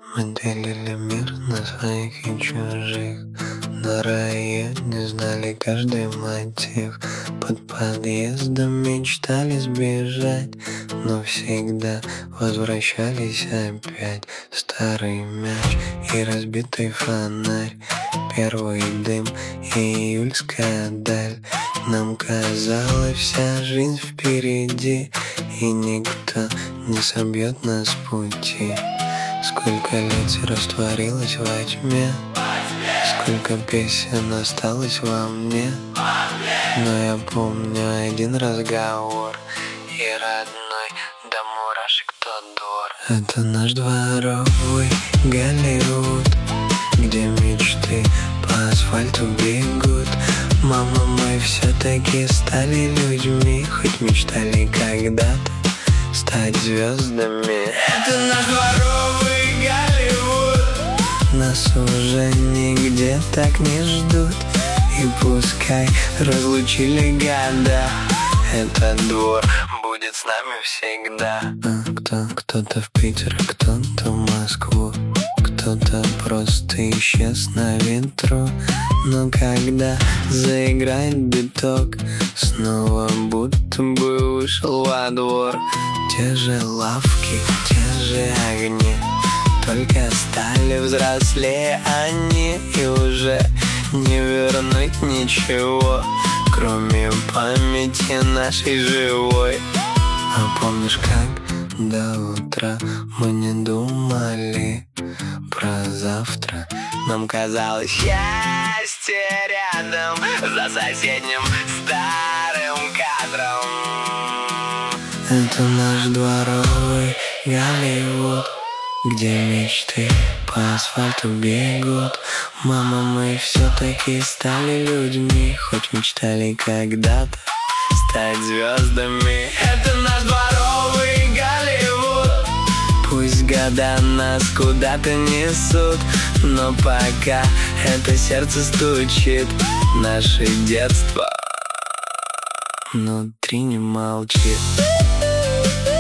Мы делили мир на своих и чужих. На районе знали каждый мотив. Под подъездом мечтали сбежать, но всегда возвращались опять. Старый мяч и разбитый фонарь, первый дым и июльская даль. Нам казалось, вся жизнь впереди, и никто не собьет нас с пути. Сколько лет растворилось во тьме, сколько песен осталось во мне. Но я помню один разговор, и родной до мурашек тот двор. Это наш дворовый Голливуд, где мечты по асфальту бегут. Мама, мы все-таки стали людьми, хоть мечтали когда-то стать звездами. Это наш дворовый Голливуд, нас уже нигде так не ждут. И пускай разлучили года, этот двор будет с нами всегда. Кто-то в Питер, кто-то в Москву, кто-то просто исчез на ветру. Но когда заиграет биток, снова будто бы вышел во двор. Те же лавки, те же огни, только стали взрослее они. И уже не вернуть ничего, кроме памяти нашей живой. А помнишь, как до утра мы не думали про завтра? Нам казалось, счастье рядом, за соседним старым кадром. Это наш дворовый Голливуд, где мечты по асфальту бегут. Мама, мы все-таки стали людьми, хоть мечтали когда-то стать звездами. Это наш дворовый Голливуд, пусть года нас куда-то несут, но пока это сердце стучит, наше детство внутри не молчит.